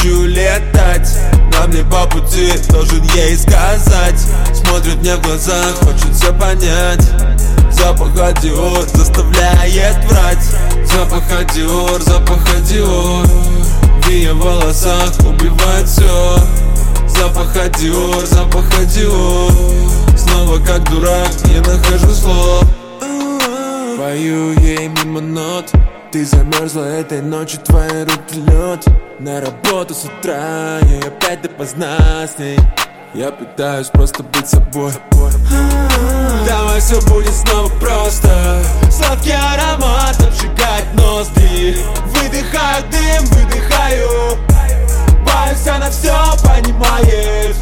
хочу летать, нам не по пути, должен ей сказать. Смотрит мне в глаза, хочет все понять. Запах Диор заставляет врать. Запах Диор, в ее волосах убивает все. Запах Диор, снова как дурак не нахожу слов. Пою ей мимо нот. Ты замерзла этой ночью, твои руки лед. На работу с утра, и опять допоздна с ней. Я пытаюсь просто быть собой. Давай все будет снова просто. Сладкий аромат обжигает ноздри. Выдыхаю дым, выдыхаю. Боюсь, она все понимает.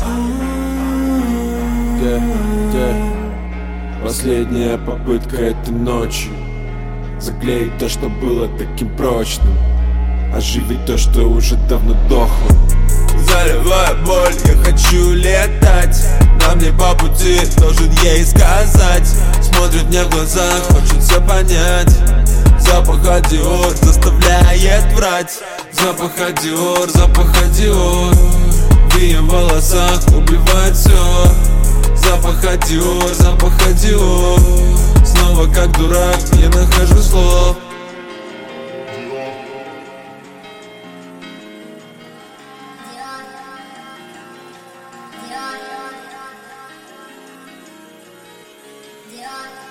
Последняя попытка этой ночи. Заклеить то, что было таким прочным. Оживить то, что уже давно дохло. Заливая боль, я хочу летать. Нам не по пути, должен ей сказать. Смотрит мне в глаза, хочет все понять. Запах Диор заставляет врать. Запах Диор, в ее волосах убивает все. Запах Диор, снова как дурак не нахожу слов. Dior.